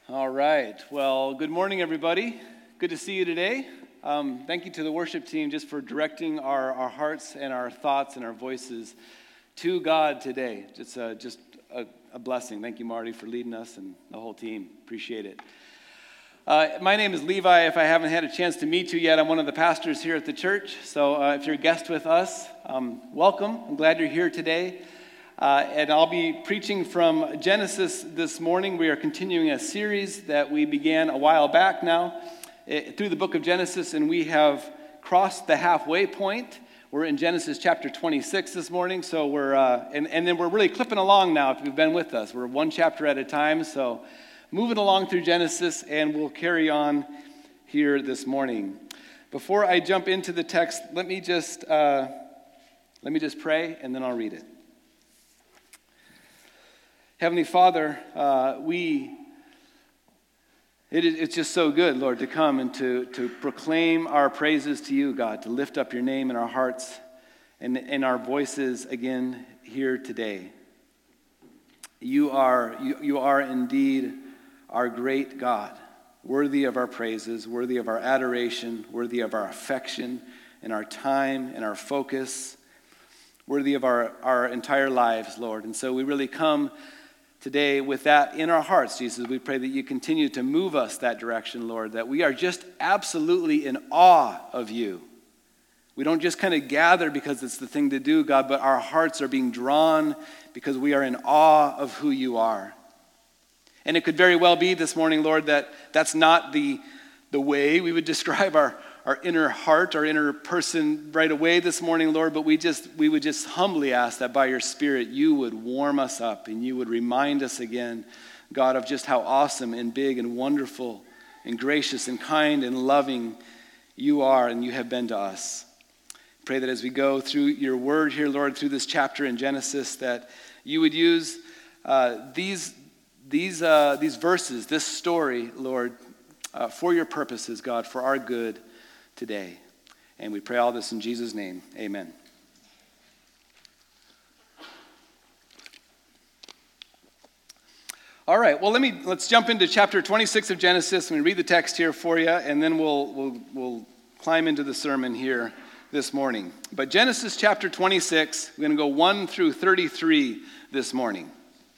All right. Well, good morning, everybody. Good to see you today. Thank you to the worship team just for directing our hearts and our thoughts and our voices to God today. Just a blessing. Thank you, Marty, for leading us and the whole team. Appreciate it. My name is Levi. If I haven't had a chance to meet you yet, I'm one of the pastors here at the church. So if you're a guest with us, welcome. I'm glad you're here today. And I'll be preaching from Genesis this morning. We are continuing a series that we began a while back now through the book of Genesis, and we have crossed the halfway point. We're in Genesis chapter 26 this morning, so we're and then we're really clipping along now if you've been with us. We're one chapter at a time, so moving along through Genesis, and we'll carry on here this morning. Before I jump into the text, let me just pray, and then I'll read it. Heavenly Father, it's just so good, Lord, to come and to proclaim our praises to you, God, to lift up your name in our hearts and in our voices again here today. You are indeed our great God, worthy of our praises, worthy of our adoration, worthy of our affection and our time and our focus, worthy of our entire lives, Lord. And so we really come today with that in our hearts, Jesus. We pray that you continue to move us that direction, Lord, that we are just absolutely in awe of you. We don't just kind of gather because it's the thing to do, God, but our hearts are being drawn because we are in awe of who you are. And it could very well be this morning, Lord, that that's not the way we would describe our inner heart, our inner person right away this morning, Lord, but we would just humbly ask that by your Spirit you would warm us up and you would remind us again, God, of just how awesome and big and wonderful and gracious and kind and loving you are and you have been to us. Pray that as we go through your word here, Lord, through this chapter in Genesis, that you would use these verses, this story, Lord, for your purposes, God, for our good today. And we pray all this in Jesus' name. Amen. All right, well, let's jump into chapter 26 of Genesis. Let me read the text here for you, and then we'll climb into the sermon here this morning. But Genesis chapter 26, we're going to go 1 through 33 this morning.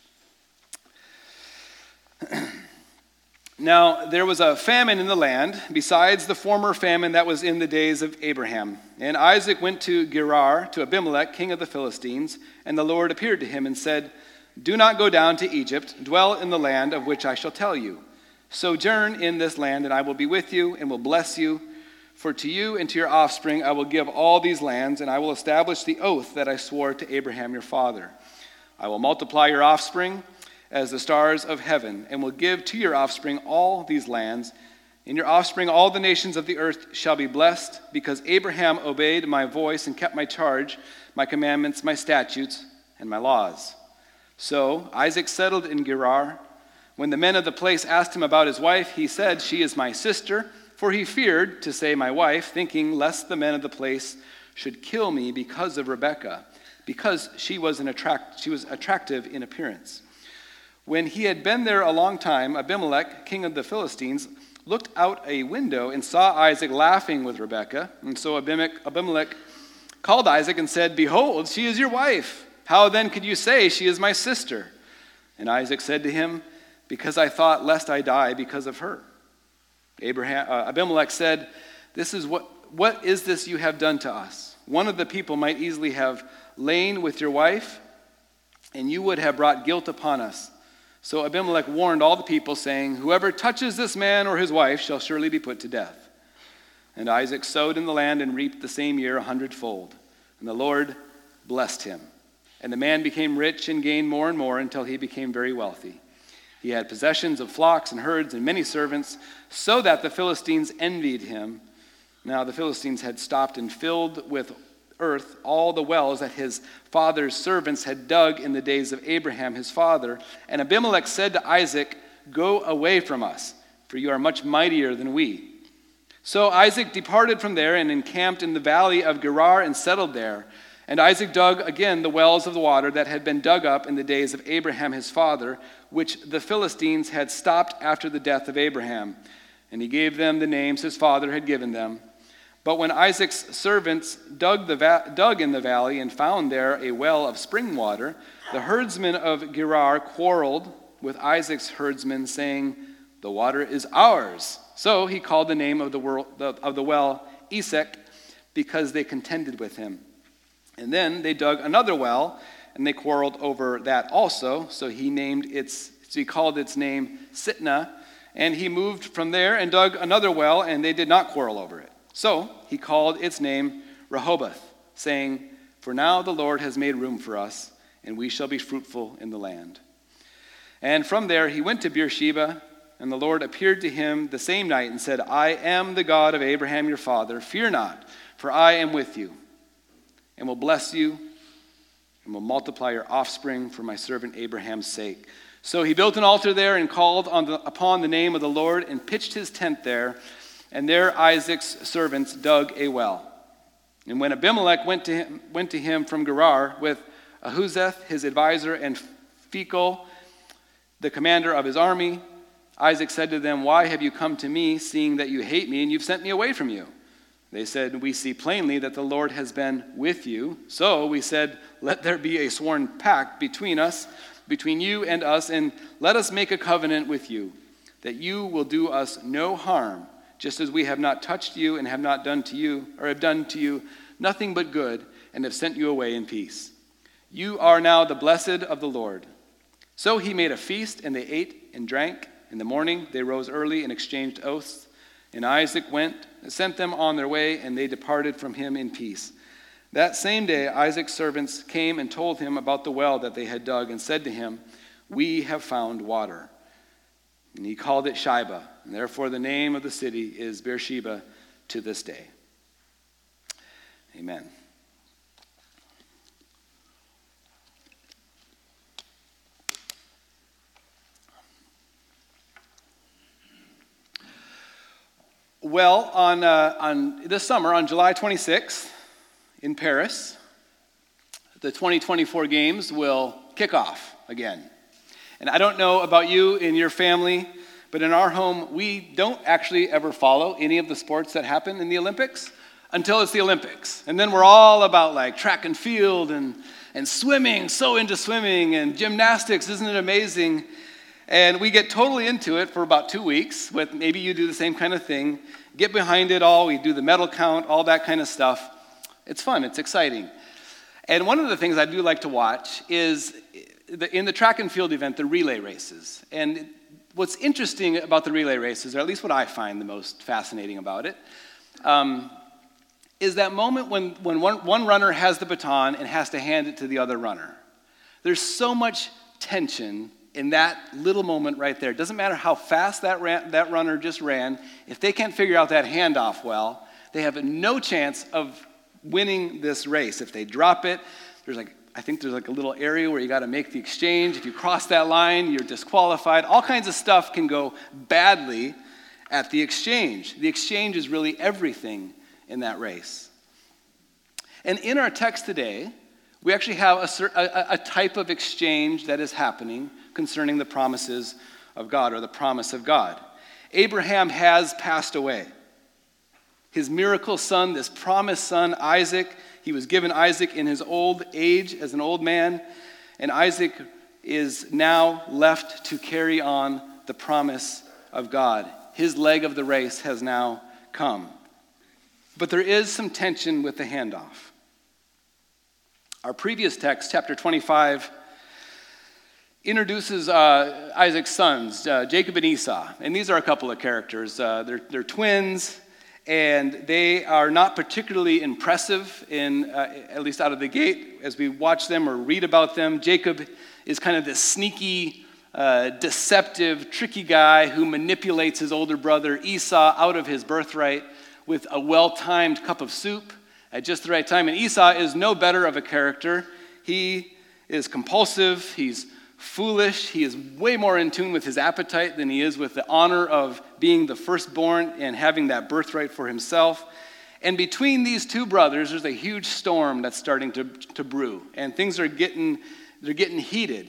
Now, there was a famine in the land, besides the former famine that was in the days of Abraham. And Isaac went to Gerar, to Abimelech, king of the Philistines, and the Lord appeared to him and said, "Do not go down to Egypt, dwell in the land of which I shall tell you. Sojourn in this land, and I will be with you, and will bless you. For to you and to your offspring I will give all these lands, and I will establish the oath that I swore to Abraham your father. I will multiply your offspring as the stars of heaven, and will give to your offspring all these lands. In your offspring all the nations of the earth shall be blessed, because Abraham obeyed my voice and kept my charge, my commandments, my statutes, and my laws." So Isaac settled in Gerar. When the men of the place asked him about his wife, he said, "She is my sister," for he feared to say my wife, thinking lest the men of the place should kill me because of Rebekah, because she was attractive in appearance. When he had been there a long time, Abimelech, king of the Philistines, looked out a window and saw Isaac laughing with Rebekah. And so Abimelech called Isaac and said, "Behold, she is your wife. How then could you say she is my sister?" And Isaac said to him, "Because I thought lest I die because of her." Abimelech said, "This is what is this you have done to us? One of the people might easily have lain with your wife, and you would have brought guilt upon us." So Abimelech warned all the people, saying, "Whoever touches this man or his wife shall surely be put to death." And Isaac sowed in the land and reaped the same year 100-fold. And the Lord blessed him. And the man became rich and gained more and more until he became very wealthy. He had possessions of flocks and herds and many servants, so that the Philistines envied him. Now the Philistines had stopped and filled with earth all the wells that his father's servants had dug in the days of Abraham his father. And Abimelech said to Isaac, "Go away from us, for you are much mightier than we." So Isaac departed from there and encamped in the valley of Gerar and settled there. And Isaac dug again the wells of the water that had been dug up in the days of Abraham his father, which the Philistines had stopped after the death of Abraham. And he gave them the names his father had given them. But when Isaac's servants dug in the valley and found there a well of spring water, the herdsmen of Gerar quarreled with Isaac's herdsmen, saying, "The water is ours." So he called the name of the well Esek, because they contended with him. And then they dug another well, and they quarreled over that also. So he called its name Sitnah, and he moved from there and dug another well, and they did not quarrel over it. So he called its name Rehoboth, saying, "For now the Lord has made room for us, and we shall be fruitful in the land." And from there he went to Beersheba, and the Lord appeared to him the same night and said, "I am the God of Abraham your father. Fear not, for I am with you, and will bless you, and will multiply your offspring for my servant Abraham's sake." So he built an altar there and called upon the name of the Lord and pitched his tent there. And there Isaac's servants dug a well. And when Abimelech went to him from Gerar with Ahuzeth his advisor and Phicol the commander of his army, Isaac said to them, "Why have you come to me, seeing that you hate me and you've sent me away from you?" They said, "We see plainly that the Lord has been with you." So we said, "Let there be a sworn pact between you and us, and let us make a covenant with you, that you will do us no harm, just as we have not touched you and have done to you nothing but good, and have sent you away in peace. You are now the blessed of the Lord." So he made a feast, and they ate and drank. In the morning they rose early and exchanged oaths. And Isaac sent them on their way, and they departed from him in peace. That same day Isaac's servants came and told him about the well that they had dug, and said to him, "We have found water." And he called it Shibah, and therefore the name of the city is Beersheba to this day. Amen. Well, on this summer, on July 26th, in Paris, the 2024 games will kick off again. And I don't know about you and your family, but in our home, we don't actually ever follow any of the sports that happen in the Olympics until it's the Olympics. And then we're all about like track and field and swimming, so into swimming, and gymnastics, isn't it amazing? And we get totally into it for about 2 weeks, with maybe you do the same kind of thing, get behind it all, we do the medal count, all that kind of stuff. It's fun, it's exciting. And one of the things I do like to watch is, in the track and field event, the relay races. And what's interesting about the relay races, or at least what I find the most fascinating about it, is that moment when one runner has the baton and has to hand it to the other runner. There's so much tension in that little moment right there. It doesn't matter how fast that runner just ran. If they can't figure out that handoff well, they have no chance of winning this race. If they drop it, I think there's a little area where you got to make the exchange. If you cross that line, you're disqualified. All kinds of stuff can go badly at the exchange. The exchange is really everything in that race. And in our text today, we actually have a type of exchange that is happening concerning the promises of God, or the promise of God. Abraham has passed away. His miracle son, this promised son, Isaac, he was given Isaac in his old age as an old man, and Isaac is now left to carry on the promise of God. His leg of the race has now come. But there is some tension with the handoff. Our previous text, chapter 25, introduces Isaac's sons, Jacob and Esau. And these are a couple of characters. They're twins, and they are not particularly impressive, at least out of the gate, as we watch them or read about them. Jacob is kind of this sneaky, deceptive, tricky guy who manipulates his older brother Esau out of his birthright with a well-timed cup of soup at just the right time. And Esau is no better of a character. He is compulsive, he's foolish, he is way more in tune with his appetite than he is with the honor of being the firstborn and having that birthright for himself. And between these two brothers, there's a huge storm that's starting to brew, and things are getting heated.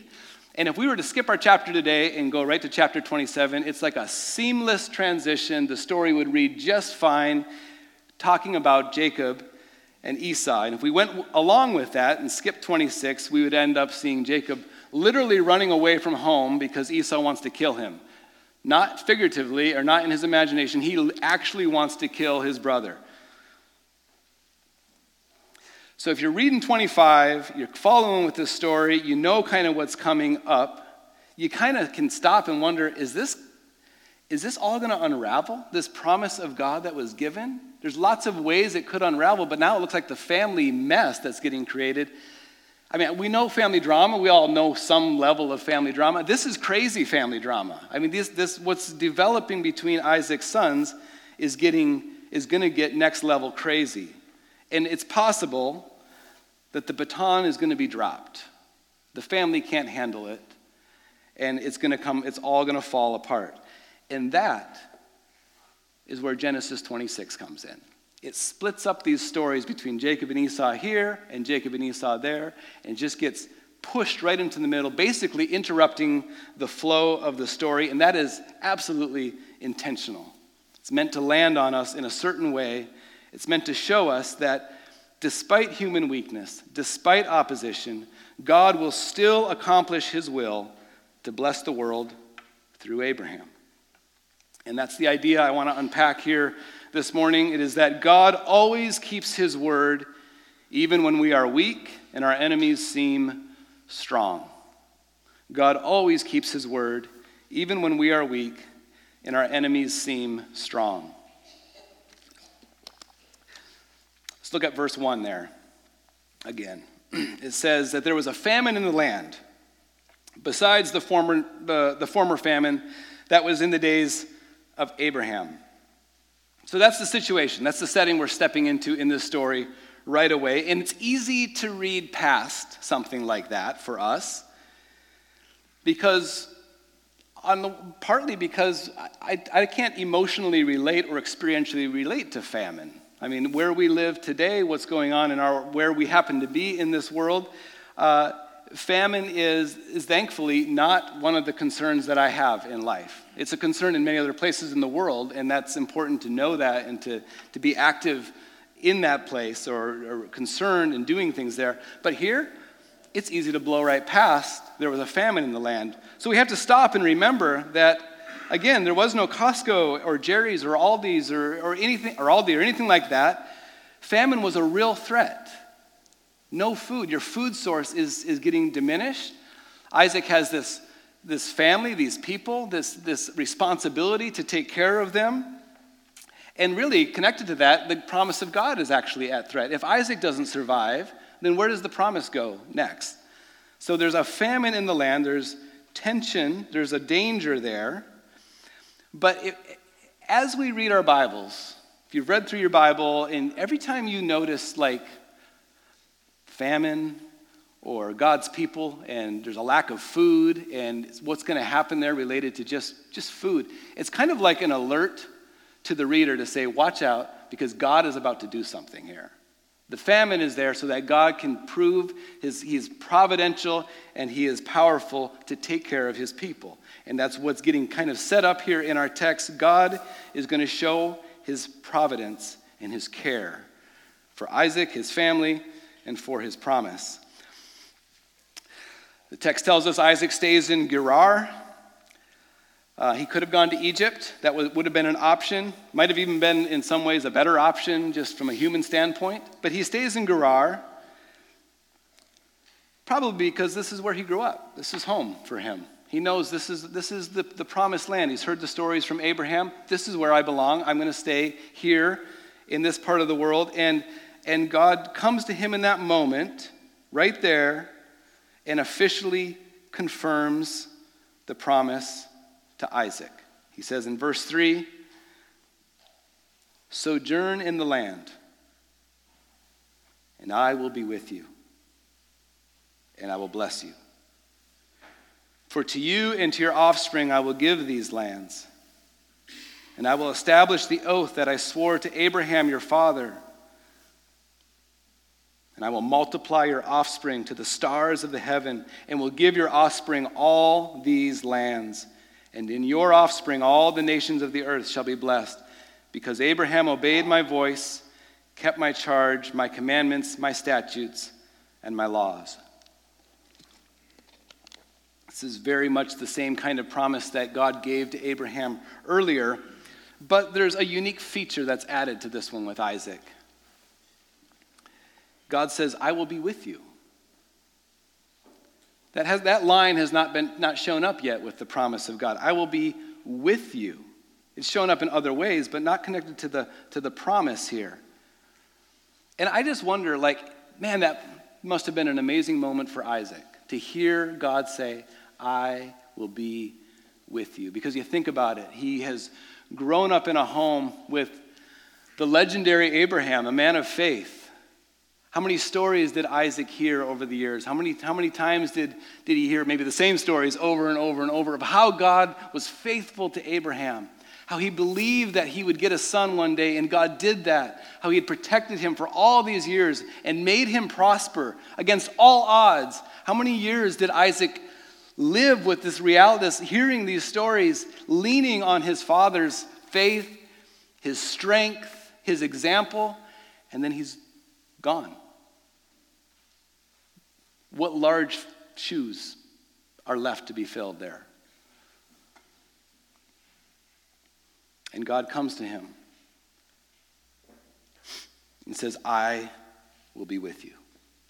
And if we were to skip our chapter today and go right to chapter 27, it's like a seamless transition. The story would read just fine, talking about Jacob and Esau. And if we went along with that and skipped 26, we would end up seeing Jacob literally running away from home because Esau wants to kill him. Not figuratively or not in his imagination. He actually wants to kill his brother. So if you're reading 25, you're following with this story, you know kind of what's coming up, you kind of can stop and wonder, is this all going to unravel, this promise of God that was given? There's lots of ways it could unravel, but now it looks like the family mess that's getting created. I mean, we know family drama. We all know some level of family drama. This is crazy family drama. I mean, this what's developing between Isaac's sons is going to get next level crazy. And it's possible that the baton is going to be dropped. The family can't handle it, and it's all going to fall apart. And that is where Genesis 26 comes in. It splits up these stories between Jacob and Esau here and Jacob and Esau there, and just gets pushed right into the middle, basically interrupting the flow of the story, and that is absolutely intentional. It's meant to land on us in a certain way. It's meant to show us that despite human weakness, despite opposition, God will still accomplish his will to bless the world through Abraham. And that's the idea I want to unpack here this morning. It is that God always keeps his word even when we are weak and our enemies seem strong. God always keeps his word even when we are weak and our enemies seem strong. Let's look at verse 1 there again. It says that there was a famine in the land, besides the former famine that was in the days of Abraham. So that's the situation. That's the setting we're stepping into in this story right away. And it's easy to read past something like that for us partly because I can't emotionally relate or experientially relate to famine. I mean, where we live today, what's going on where we happen to be in this world, famine is thankfully not one of the concerns that I have in life. It's a concern in many other places in the world, and that's important to know that and to be active in that place or concerned in doing things there. But here, it's easy to blow right past. There was a famine in the land. So we have to stop and remember that, again, there was no Costco or Jerry's or Aldi's or anything, or Aldi or anything like that. Famine was a real threat. No food. Your food source is getting diminished. Isaac has this family, these people, this responsibility to take care of them. And really, connected to that, the promise of God is actually at threat. If Isaac doesn't survive, then where does the promise go next? So there's a famine in the land. There's tension. There's a danger there. But as we read our Bibles, if you've read through your Bible, and every time you notice like famine or God's people and there's a lack of food and what's going to happen there related to just food, it's kind of like an alert to the reader to say, watch out, because God is about to do something here. The famine is there so that God can prove he is providential and he is powerful to take care of his people. And that's what's getting kind of set up here in our text. God is going to show his providence and his care for Isaac, his family, and for his promise. The text tells us Isaac stays in Gerar. He could have gone to Egypt. That would have been an option. Might have even been, in some ways, a better option just from a human standpoint. But he stays in Gerar, probably because this is where he grew up. This is home for him. He knows this is the promised land. He's heard the stories from Abraham. This is where I belong. I'm going to stay here in this part of the world. And God comes to him in that moment, right there, and officially confirms the promise to Isaac. He says in verse 3, "Sojourn in the land, and I will be with you, and I will bless you. For to you and to your offspring I will give these lands, and I will establish the oath that I swore to Abraham your father, And I will multiply your offspring to the stars of the heaven, and will give your offspring all these lands. And in your offspring all the nations of the earth shall be blessed, because Abraham obeyed my voice, kept my charge, my commandments, my statutes, and my laws. This is very much the same kind of promise that God gave to Abraham earlier, but there's a unique feature that's added to this one with Isaac. God says, I will be with you. That line has not shown up yet with the promise of God. I will be with you. It's shown up in other ways, but not connected to the promise here. And I just wonder, man, that must have been an amazing moment for Isaac to hear God say, I will be with you. Because you think about it, he has grown up in a home with the legendary Abraham, a man of faith. How many stories did Isaac hear over the years? How many times did he hear maybe the same stories over and over and over of how God was faithful to Abraham, how he believed that he would get a son one day, and God did that, how he had protected him for all these years and made him prosper against all odds. How many years did Isaac live with this reality, hearing these stories, leaning on his father's faith, his strength, his example, and then he's gone? What large shoes are left to be filled there? And God comes to him and says, I will be with you.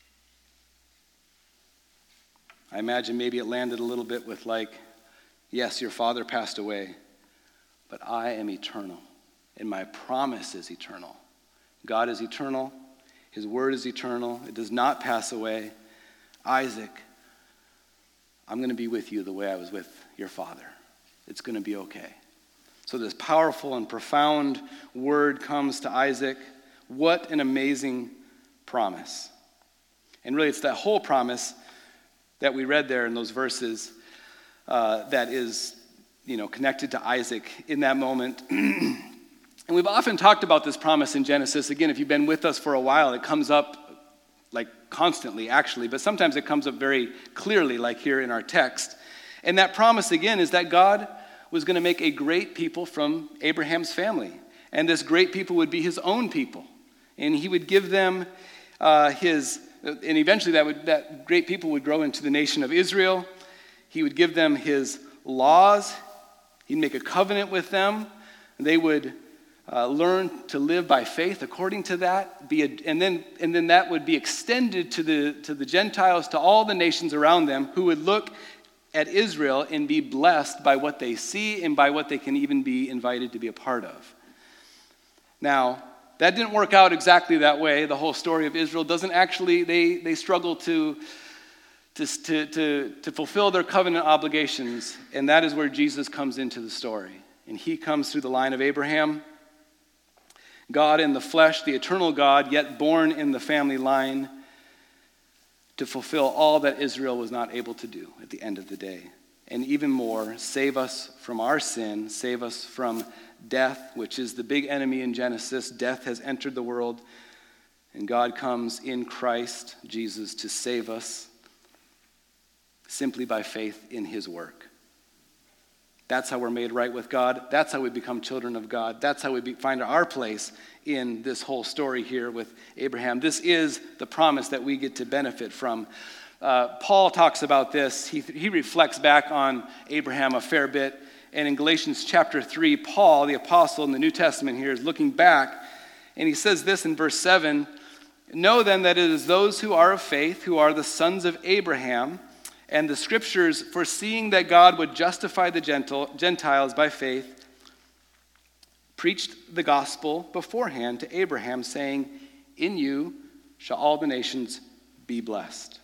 I imagine maybe it landed a little bit with yes, your father passed away, but I am eternal, and my promise is eternal. God is eternal. His word is eternal. It does not pass away. Isaac, I'm going to be with you the way I was with your father. It's going to be okay. So this powerful and profound word comes to Isaac. What an amazing promise. And really, it's that whole promise that we read there in those verses that is, connected to Isaac in that moment. And we've often talked about this promise in Genesis. Again, if you've been with us for a while, it comes up constantly, actually, but sometimes it comes up very clearly, like here in our text. And that promise, again, is that God was going to make a great people from Abraham's family. And this great people would be his own people. And he would give them and eventually that great people would grow into the nation of Israel. He would give them his laws. He'd make a covenant with them. And they would learn to live by faith according to that, and then that would be extended to the Gentiles, to all the nations around them, who would look at Israel and be blessed by what they see and by what they can even be invited to be a part of. Now, that didn't work out exactly that way. The whole story of Israel doesn't actually, they struggle to fulfill their covenant obligations, and that is where Jesus comes into the story. And he comes through the line of Abraham, God in the flesh, the eternal God, yet born in the family line, to fulfill all that Israel was not able to do at the end of the day. And even more, save us from our sin, save us from death, which is the big enemy in Genesis. Death has entered the world, and God comes in Christ Jesus to save us simply by faith in his work. That's how we're made right with God. That's how we become children of God. That's how we find our place in this whole story here with Abraham. This is the promise that we get to benefit from. Paul talks about this. He reflects back on Abraham a fair bit. And in Galatians chapter 3, Paul, the apostle in the New Testament here, is looking back. And he says this in verse 7, "Know then that it is those who are of faith, who are the sons of Abraham, and the scriptures, foreseeing that God would justify the Gentiles by faith, preached the gospel beforehand to Abraham, saying, 'In you shall all the nations be blessed.'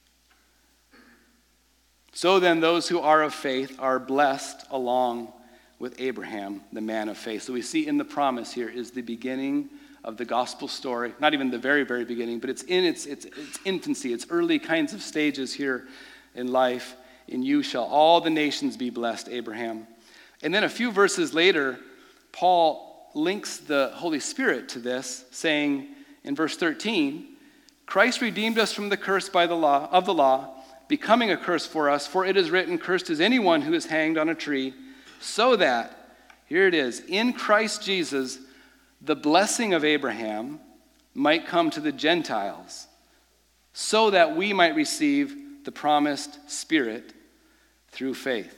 So then those who are of faith are blessed along with Abraham, the man of faith." So we see in the promise here is the beginning of the gospel story. Not even the very, very beginning, but it's in its infancy, its early kinds of stages here in life. "In you shall all the nations be blessed," Abraham. And then a few verses later, Paul links the Holy Spirit to this, saying in verse 13, Christ redeemed us from the curse by the law, becoming a curse for us, for it is written, cursed is anyone who is hanged on a tree, so that, here it is, in Christ Jesus, the blessing of Abraham might come to the Gentiles, so that we might receive the promised Spirit through faith.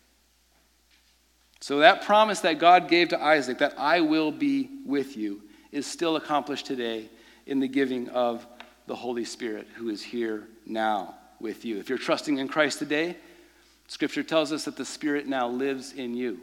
So that promise that God gave to Isaac, that I will be with you, is still accomplished today in the giving of the Holy Spirit, who is here now with you. If you're trusting in Christ today, Scripture tells us that the Spirit now lives in you.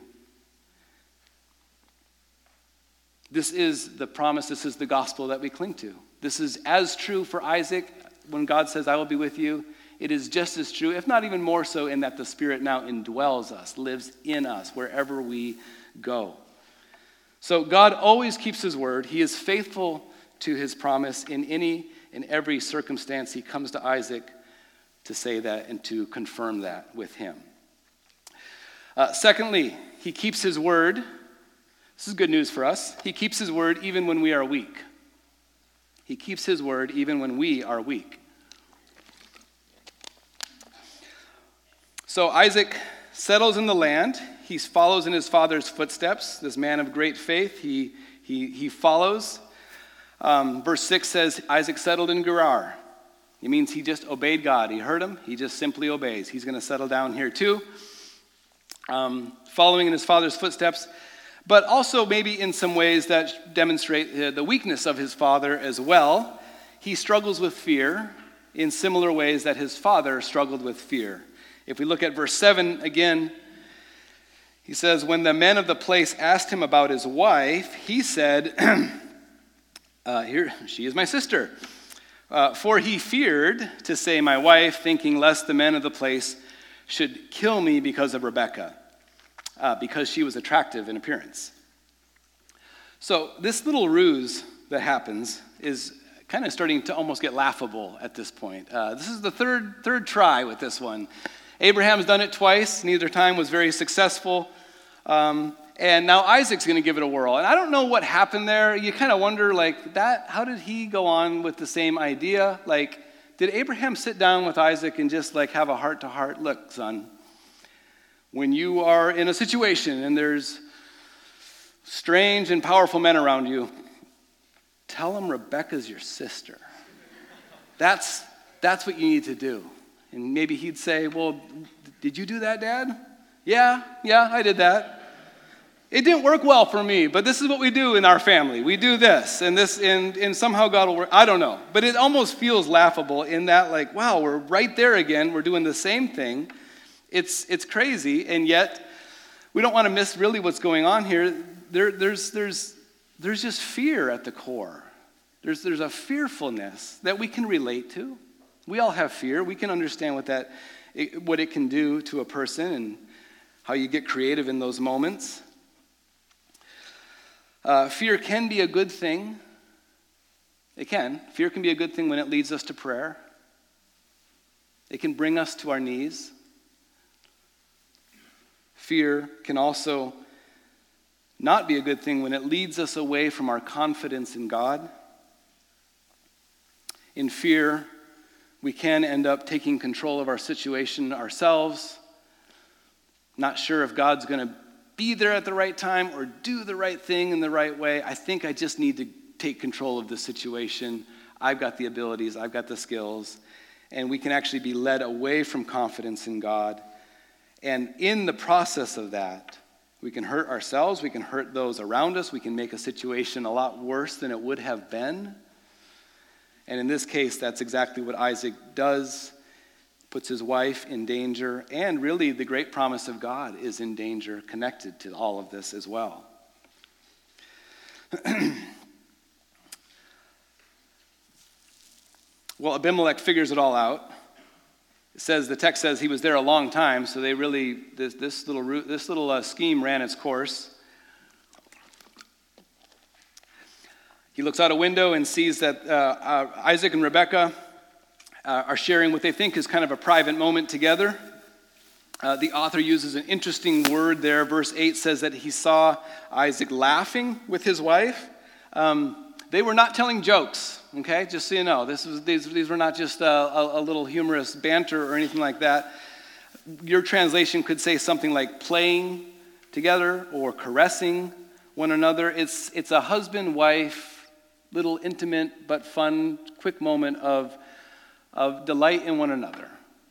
This is the promise, this is the gospel that we cling to. This is as true for Isaac when God says, I will be with you. It is just as true, if not even more so, in that the Spirit now indwells us, lives in us wherever we go. So God always keeps his word. He is faithful to his promise in any and every circumstance. He comes to Isaac to say that and to confirm that with him. Secondly, he keeps his word. This is good news for us. He keeps his word even when we are weak. He keeps his word even when we are weak. So Isaac settles in the land. He follows in his father's footsteps. This man of great faith, he follows. Verse 6 says, Isaac settled in Gerar. It means he just obeyed God. He heard him. He just simply obeys. He's going to settle down here too, following in his father's footsteps, but also maybe in some ways that demonstrate the weakness of his father as well. He struggles with fear in similar ways that his father struggled with fear. If we look at verse 7 again, he says, when the men of the place asked him about his wife, he said, here, she is my sister. For he feared to say my wife, thinking lest the men of the place should kill me because of Rebekah, because she was attractive in appearance. So this little ruse that happens is kind of starting to almost get laughable at this point. This is the third try with this one. Abraham's done it twice. Neither time was very successful. And now Isaac's going to give it a whirl. And I don't know what happened there. You kind of wonder, like, that, how did he go on with the same idea? Like, did Abraham sit down with Isaac and just, like, have a heart-to-heart? Look, son, when you are in a situation and there's strange and powerful men around you, tell them Rebekah's your sister. That's what you need to do. And maybe he'd say, well, did you do that, Dad? Yeah, I did that. It didn't work well for me, but this is what we do in our family. We do this, and somehow God will work. I don't know. But it almost feels laughable in that, like, wow, we're right there again. We're doing the same thing. It's crazy, and yet we don't want to miss really what's going on here. There's just fear at the core. There's a fearfulness that we can relate to. We all have fear. We can understand what it can do to a person and how you get creative in those moments. Fear can be a good thing. It can. Fear can be a good thing when it leads us to prayer. It can bring us to our knees. Fear can also not be a good thing when it leads us away from our confidence in God. In fear, we can end up taking control of our situation ourselves, not sure if God's going to be there at the right time or do the right thing in the right way. I think I just need to take control of the situation. I've got the abilities, I've got the skills, and we can actually be led away from confidence in God. And in the process of that, we can hurt ourselves, we can hurt those around us, we can make a situation a lot worse than it would have been. And in this case, that's exactly what Isaac does, puts his wife in danger, and really the great promise of God is in danger connected to all of this as well. Well, Abimelech figures it all out. The text says he was there a long time, so they really, this little scheme ran its course. He looks out a window and sees that Isaac and Rebekah are sharing what they think is kind of a private moment together. The author uses an interesting word there. Verse 8 says that he saw Isaac laughing with his wife. They were not telling jokes, okay? Just so you know. These were not just a little humorous banter or anything like that. Your translation could say something like playing together or caressing one another. It's a husband-wife, little intimate but fun, quick moment of delight in one another.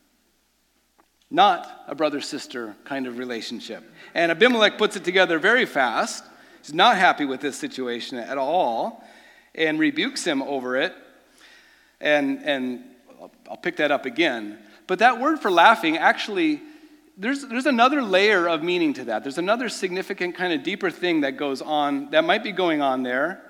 Not a brother-sister kind of relationship. And Abimelech puts it together very fast. He's not happy with this situation at all and rebukes him over it. And I'll pick that up again. But that word for laughing, actually, there's another layer of meaning to that. There's another significant kind of deeper thing that goes on, that might be going on there.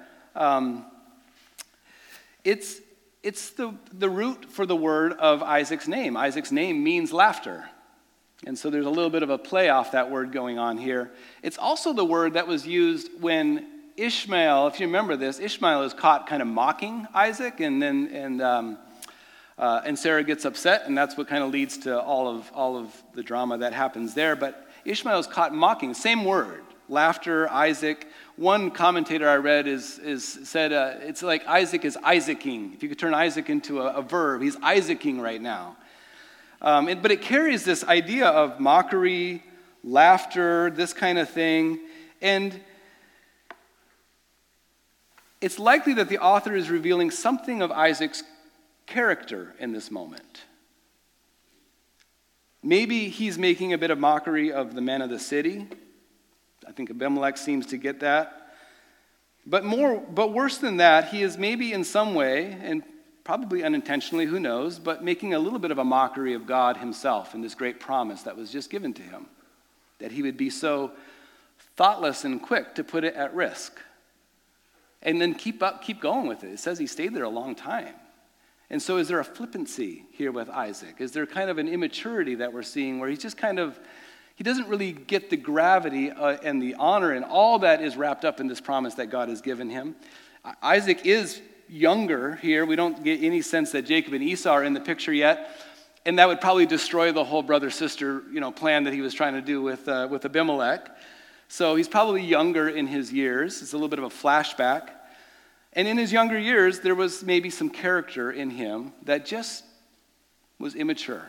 It's the root for the word of Isaac's name. Isaac's name means laughter. And so there's a little bit of a play off that word going on here. It's also the word that was used when Ishmael, if you remember this, Ishmael is caught kind of mocking Isaac, and Sarah gets upset, and that's what kind of leads to all of the drama that happens there. But Ishmael is caught mocking, same word, laughter, Isaac. One commentator I read said it's like Isaac is Isaacing. If you could turn Isaac into a verb, he's Isaacing right now. But it carries this idea of mockery, laughter, this kind of thing. And it's likely that the author is revealing something of Isaac's character in this moment. Maybe he's making a bit of mockery of the men of the city. I think Abimelech seems to get that. But worse than that, he is maybe in some way, and probably unintentionally, who knows, but making a little bit of a mockery of God himself and this great promise that was just given to him, that he would be so thoughtless and quick to put it at risk. And then keep going with it. It says he stayed there a long time. And so is there a flippancy here with Isaac? Is there kind of an immaturity that we're seeing where he's just he doesn't really get the gravity and the honor and all that is wrapped up in this promise that God has given him? Isaac is younger here. We don't get any sense that Jacob and Esau are in the picture yet. And that would probably destroy the whole brother-sister plan that he was trying to do with Abimelech. So he's probably younger in his years. It's a little bit of a flashback. And in his younger years, there was maybe some character in him that just was immature.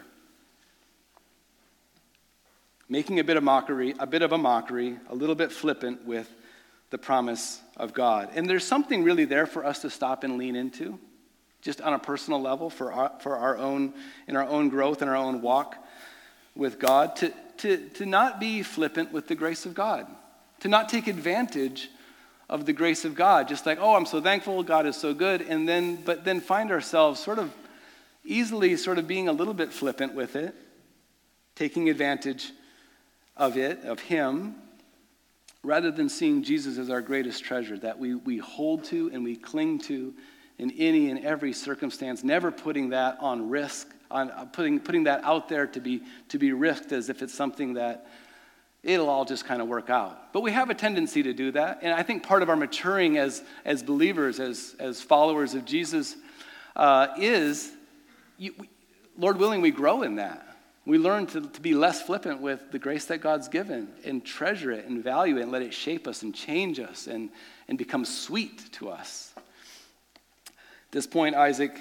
Making a bit of a mockery, a little bit flippant with the promise of God. And there's something really there for us to stop and lean into, just on a personal level in our own growth and our own walk with God, to not be flippant with the grace of God, to not take advantage of the grace of God, just like, oh, I'm so thankful, God is so good, but then find ourselves sort of easily being a little bit flippant with it, taking advantage of it, of him, rather than seeing Jesus as our greatest treasure that we hold to and we cling to in any and every circumstance, never putting that on risk, putting that out there to be risked as if it's something that it'll all just kind of work out. But we have a tendency to do that, and I think part of our maturing as believers, as followers of Jesus, is, Lord willing, we grow in that. We learn to be less flippant with the grace that God's given and treasure it and value it and let it shape us and change us and become sweet to us. At this point, Isaac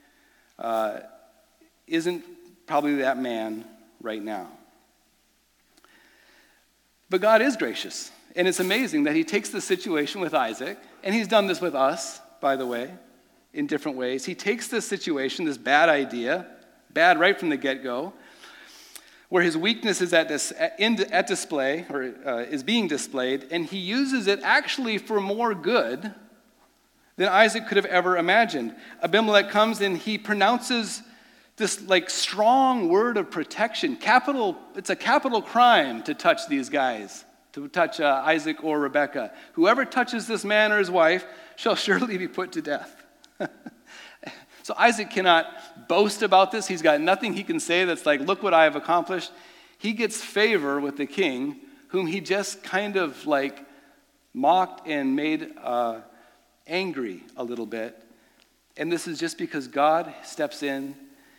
isn't probably that man right now. But God is gracious, and it's amazing that he takes the situation with Isaac, and he's done this with us, by the way, in different ways. He takes this situation, this bad idea, bad right from the get-go, where his weakness is at display, or is being displayed, and he uses it actually for more good than Isaac could have ever imagined. Abimelech comes and he pronounces this strong word of protection. It's a capital crime to touch these guys, to touch Isaac or Rebekah. Whoever touches this man or his wife shall surely be put to death. So Isaac cannot boast about this. He's got nothing he can say that's like, look what I have accomplished. He gets favor with the king, whom he just kind of mocked and made angry a little bit. And this is just because God steps in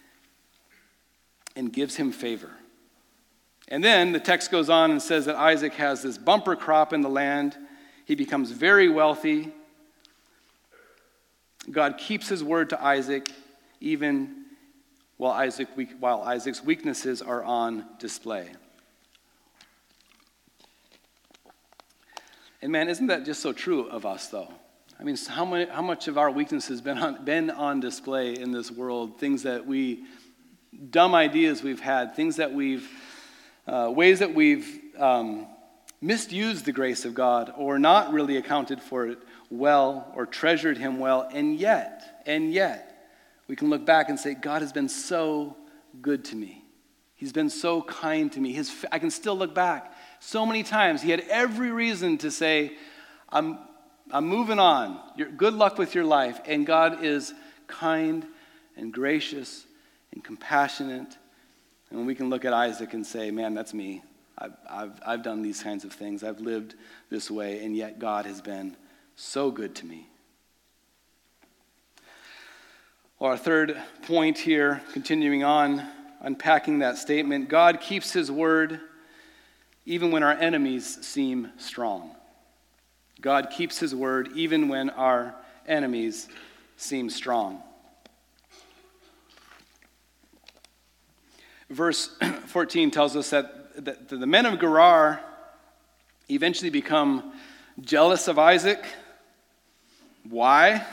and gives him favor. And then the text goes on and says that Isaac has this bumper crop in the land. He becomes very wealthy. God keeps his word to Isaac even while Isaac's weaknesses are on display. And man, isn't that just so true of us, though? I mean, how much of our weaknesses been on display in this world? Things that dumb ideas we've had, things that ways that we've misused the grace of God, or not really accounted for it well, or treasured him well, and yet, we can look back and say, God has been so good to me. He's been so kind to me. I can still look back so many times. He had every reason to say, I'm moving on. Good luck with your life. And God is kind and gracious and compassionate. And we can look at Isaac and say, man, that's me. I've done these kinds of things. I've lived this way. And yet God has been so good to me. Well, our third point here, continuing on, unpacking that statement, God keeps his word even when our enemies seem strong. God keeps his word even when our enemies seem strong. Verse 14 tells us that the men of Gerar eventually become jealous of Isaac. Why?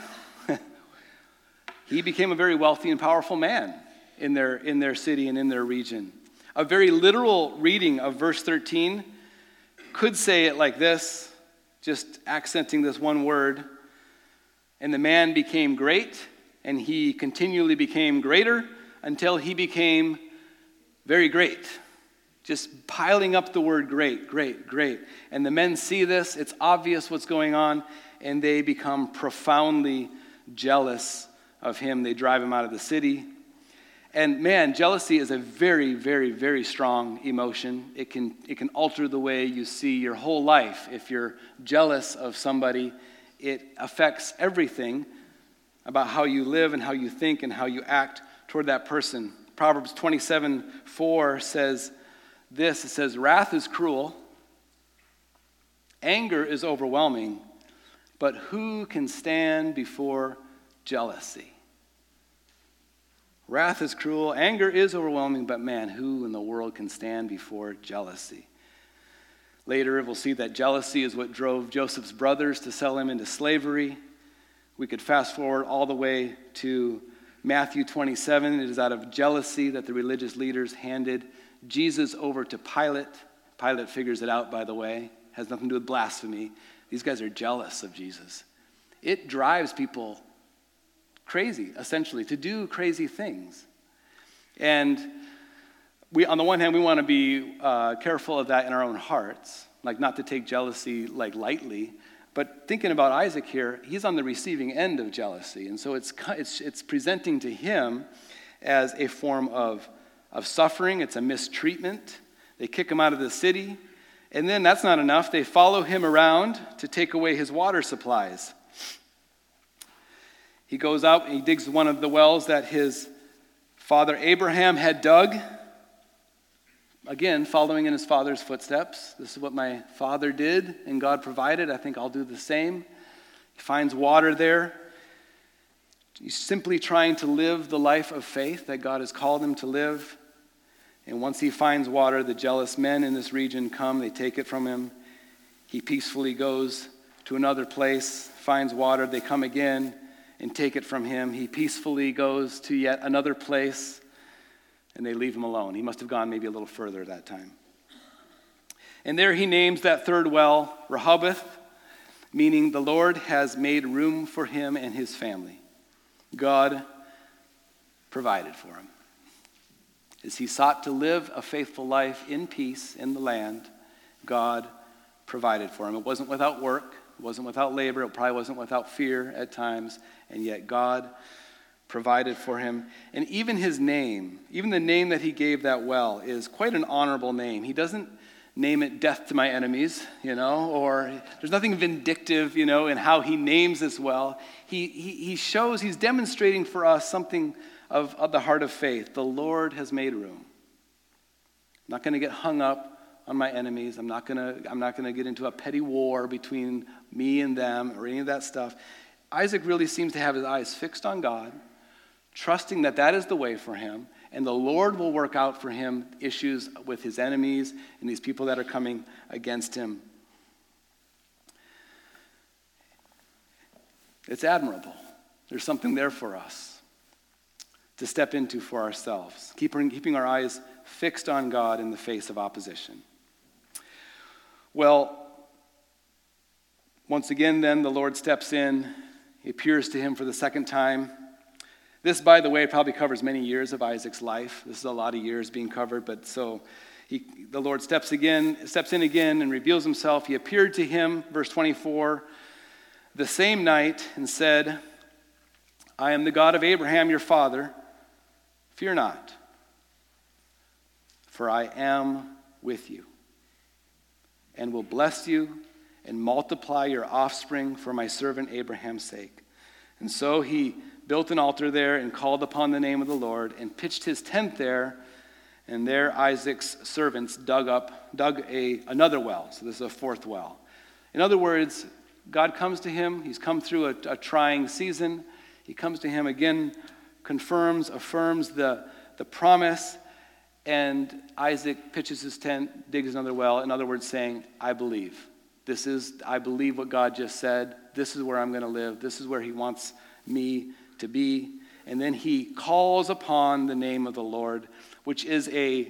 He became a very wealthy and powerful man in their city and in their region. A very literal reading of verse 13 could say it like this, just accenting this one word. And the man became great, and he continually became greater until he became very great. Just piling up the word great, great, great. And the men see this, it's obvious what's going on, and they become profoundly jealous of him. They drive him out of the city. And man, jealousy is a very, very, very strong emotion. It can alter the way you see your whole life. If you're jealous of somebody, it affects everything about how you live and how you think and how you act toward that person. Proverbs 27:4 says this. It says, wrath is cruel, anger is overwhelming, but who can stand before jealousy? Wrath is cruel, anger is overwhelming, but man, who in the world can stand before jealousy? Later, we'll see that jealousy is what drove Joseph's brothers to sell him into slavery. We could fast forward all the way to Matthew 27. It is out of jealousy that the religious leaders handed Jesus over to Pilate. Pilate figures it out, by the way. Has nothing to do with blasphemy. These guys are jealous of Jesus. It drives people crazy, essentially, to do crazy things. And on the one hand, we want to be careful of that in our own hearts, like not to take jealousy lightly. But thinking about Isaac here, he's on the receiving end of jealousy, and so it's presenting to him as a form of suffering. It's a mistreatment. They kick him out of the city, and then that's not enough. They follow him around to take away his water supplies. He goes out and he digs one of the wells that his father Abraham had dug. Again, following in his father's footsteps. This is what my father did and God provided. I think I'll do the same. He finds water there. He's simply trying to live the life of faith that God has called him to live. And once he finds water, the jealous men in this region come. They take it from him. He peacefully goes to another place, finds water. They come again and take it from him. He peacefully goes to yet another place, and they leave him alone. He must have gone maybe a little further that time. And there he names that third well Rehoboth, meaning the Lord has made room for him and his family. God provided for him. As he sought to live a faithful life in peace in the land, God provided for him. It wasn't without work. It wasn't without labor. It probably wasn't without fear at times. And yet God provided for him. And even his name, even the name that he gave that well is quite an honorable name. He doesn't name it death to my enemies, or there's nothing vindictive, in how he names this well. He's demonstrating for us something of the heart of faith. The Lord has made room. I'm not going to get hung up on my enemies. I'm not going to get into a petty war between me and them or any of that stuff. Isaac really seems to have his eyes fixed on God, trusting that that is the way for him, and the Lord will work out for him issues with his enemies and these people that are coming against him. It's admirable. There's something there for us to step into for ourselves, keeping our eyes fixed on God in the face of opposition. Well, once again, then, the Lord steps in. He appears to him for the second time. This, by the way, probably covers many years of Isaac's life. This is a lot of years being covered, but so the Lord steps in again and reveals himself. He appeared to him, verse 24, the same night and said, I am the God of Abraham, your father. Fear not, for I am with you, and will bless you and multiply your offspring for my servant Abraham's sake. And so he built an altar there and called upon the name of the Lord and pitched his tent there. And there Isaac's servants dug another well. So this is a fourth well. In other words, God comes to him. He's come through a trying season. He comes to him again, affirms the promise, and Isaac pitches his tent, digs another well. In other words, saying, I believe. I believe what God just said. This is where I'm going to live. This is where he wants me to be. And then he calls upon the name of the Lord, which is a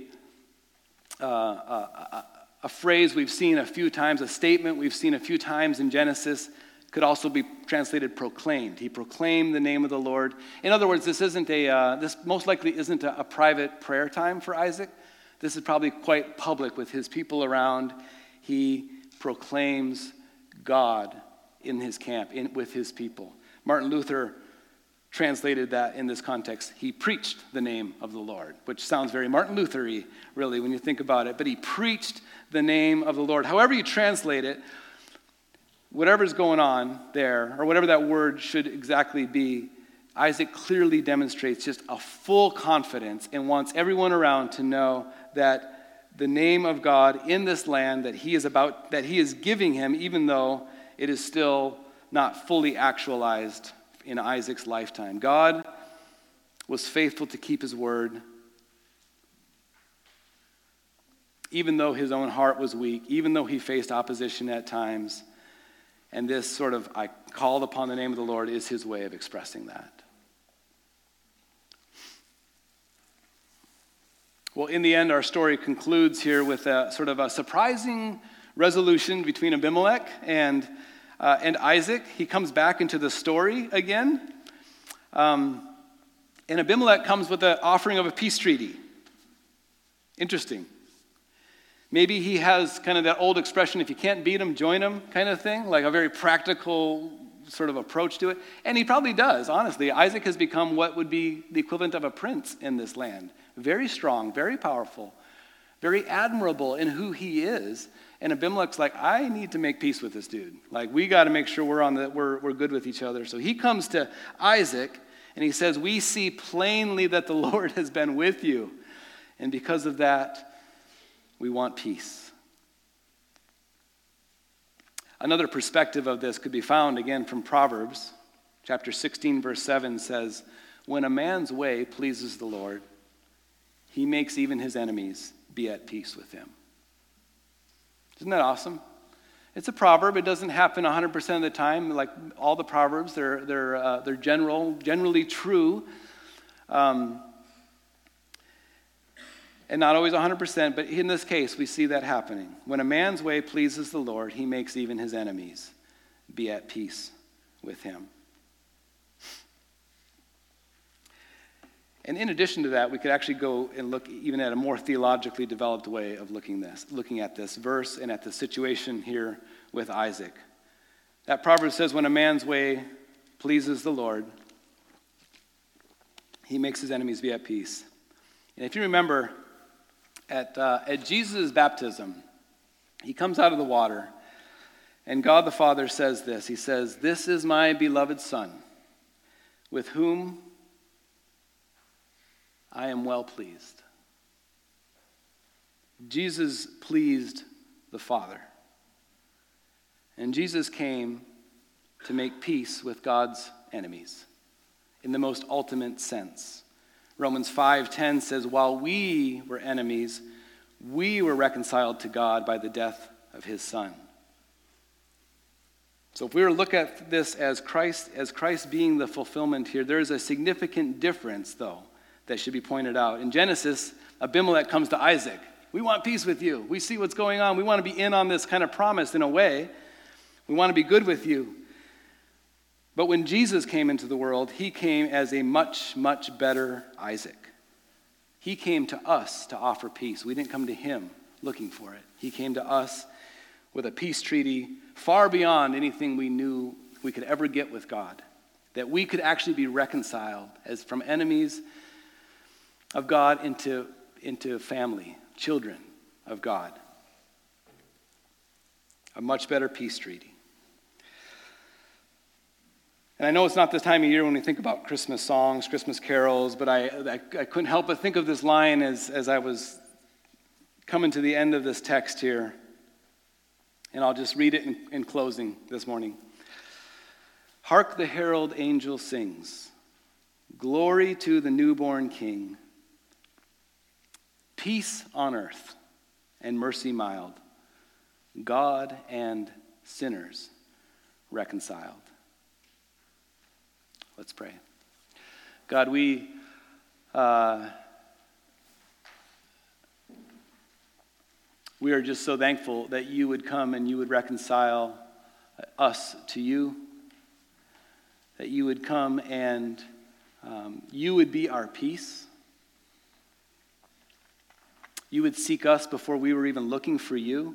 phrase we've seen a few times, a statement we've seen a few times in Genesis. Could also be translated proclaimed. He proclaimed the name of the Lord. In other words, this most likely isn't a private prayer time for Isaac. This is probably quite public with his people around. He proclaims God in his camp, with his people. Martin Luther translated that in this context. He preached the name of the Lord, which sounds very Martin Luther-y, really, when you think about it. But he preached the name of the Lord. However you translate it, whatever's going on there, or whatever that word should exactly be, Isaac clearly demonstrates just a full confidence and wants everyone around to know that the name of God in this land that he is giving him, even though it is still not fully actualized in Isaac's lifetime. God was faithful to keep his word, even though his own heart was weak, even though he faced opposition at times. And this sort of, I called upon the name of the Lord, is his way of expressing that. Well, in the end, our story concludes here with a sort of a surprising resolution between Abimelech and Isaac. He comes back into the story again. And Abimelech comes with the offering of a peace treaty. Interesting. Maybe he has kind of that old expression, if you can't beat him, join him kind of thing, like a very practical sort of approach to it. And he probably does, honestly. Isaac has become what would be the equivalent of a prince in this land. Very strong, very powerful, very admirable in who he is. And Abimelech's like, I need to make peace with this dude. Like, we got to make sure we're good with each other. So he comes to Isaac and he says, we see plainly that the Lord has been with you. And because of that, we want peace. Another perspective of this could be found again from Proverbs. Chapter 16, verse 7 says, when a man's way pleases the Lord, he makes even his enemies be at peace with him. Isn't that awesome? It's a proverb. It doesn't happen 100% of the time. Like all the proverbs, they're generally true. And not always 100%, but in this case, we see that happening. When a man's way pleases the Lord, he makes even his enemies be at peace with him. And in addition to that, we could actually go and look even at a more theologically developed way of looking at this verse and at the situation here with Isaac. That proverb says, when a man's way pleases the Lord, he makes his enemies be at peace. And if you remember, at Jesus' baptism, he comes out of the water, and God the Father says this. He says, this is my beloved Son, with whom I am well pleased. Jesus pleased the Father. And Jesus came to make peace with God's enemies in the most ultimate sense. Romans 5:10 says, while we were enemies, we were reconciled to God by the death of his Son. So if we were to look at this as Christ being the fulfillment here, there is a significant difference, though, that should be pointed out. In Genesis, Abimelech comes to Isaac. We want peace with you. We see what's going on. We want to be in on this kind of promise in a way. We want to be good with you. But when Jesus came into the world, he came as a much, much better Isaac. He came to us to offer peace. We didn't come to him looking for it. He came to us with a peace treaty far beyond anything we knew we could ever get with God. That we could actually be reconciled as from enemies of God into family, children of God. A much better peace treaty. And I know it's not this time of year when we think about Christmas songs, Christmas carols, but I couldn't help but think of this line as I was coming to the end of this text here. And I'll just read it in closing this morning. Hark the herald angel sings, glory to the newborn King. Peace on earth and mercy mild, God and sinners reconciled. Let's pray. God, we are just so thankful that you would come and you would reconcile us to you, that you would come and you would be our peace. You would seek us before we were even looking for you.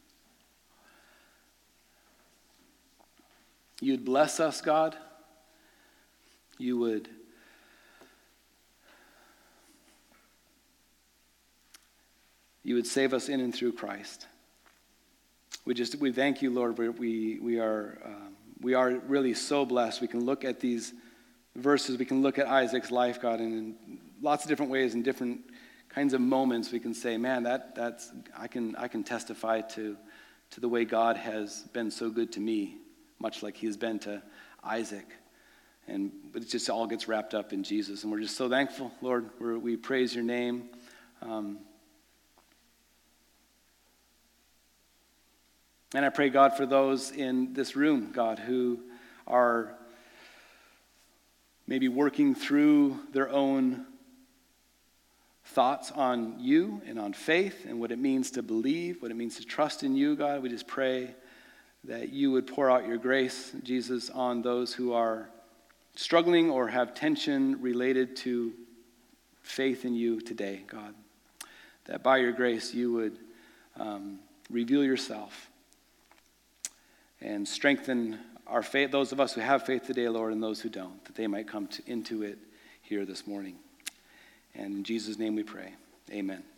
You'd bless us, God. You would save us in and through Christ. We thank you, Lord. We are really so blessed. We can look at these verses. We can look at Isaac's life, God, and in lots of different ways and different kinds of moments. We can say, man, I can testify to the way God has been so good to me, much like he has been to Isaac. But it just all gets wrapped up in Jesus. And we're just so thankful, Lord. We praise your name. And I pray, God, for those in this room, God, who are maybe working through their own thoughts on you and on faith and what it means to believe, what it means to trust in you, God. We just pray that you would pour out your grace, Jesus, on those who are struggling or have tension related to faith in you today, God. That by your grace you would reveal yourself and strengthen our faith, those of us who have faith today, Lord, and those who don't, that they might come into it here this morning. And in Jesus' name we pray. Amen.